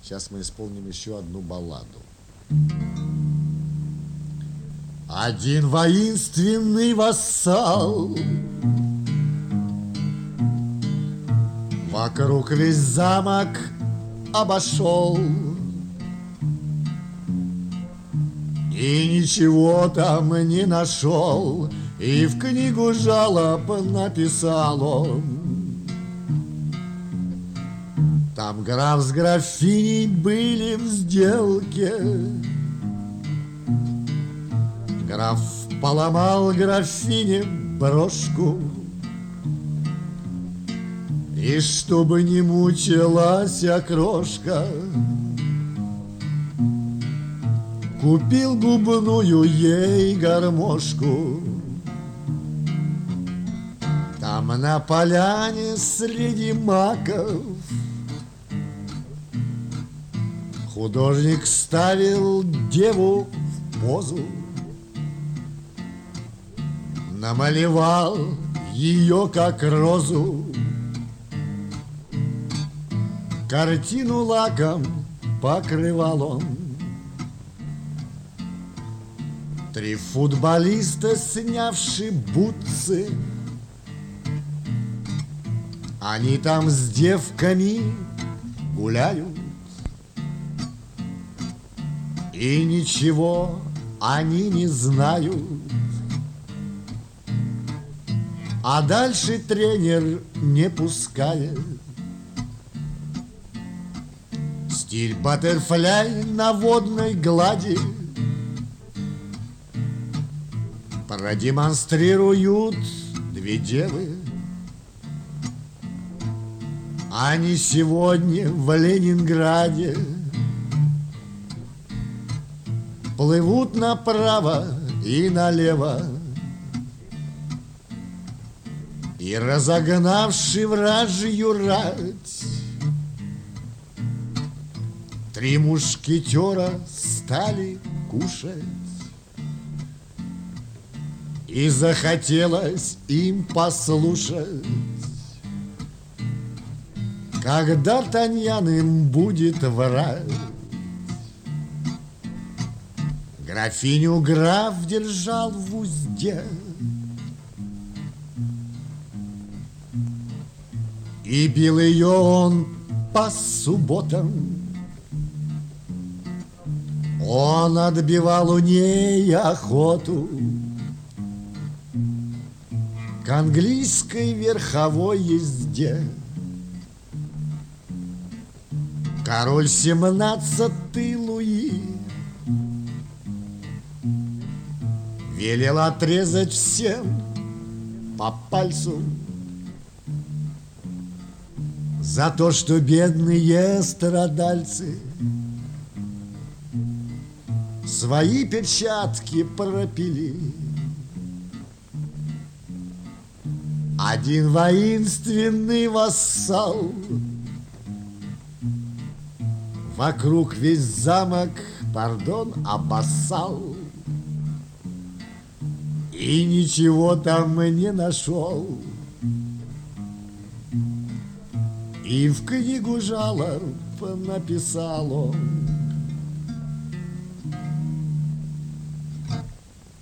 Сейчас мы исполним еще одну балладу. Один воинственный вассал вокруг весь замок обошел, и ничего там не нашел, и в книгу жалоб написал он. Там граф с графиней были в сделке. Граф поломал графине брошку, и чтобы не мучилась окрошка, купил губную ей гармошку. Там на поляне среди маков художник ставил деву в позу, намалевал ее как розу, картину лаком покрывал он. 3 футболиста, снявши бутсы, они там с девками гуляют, и ничего они не знают. А дальше тренер не пускает. Стиль баттерфляй на водной глади продемонстрируют 2 девы. Они сегодня в Ленинграде плывут направо и налево, и, разогнавши вражью рать, 3 мушкетера стали кушать. И захотелось им послушать, когда Д'Артаньян им будет врать. Графиню граф держал в узде, и бил ее он по субботам. Он отбивал у ней охоту к английской верховой езде. Король 17-й Луи велел отрезать всем по пальцу за то, что бедные страдальцы свои перчатки пропили. Один воинственный вассал вокруг весь замок, пардон, обоссал, и ничего там не нашел. И в книгу жалоб написал он.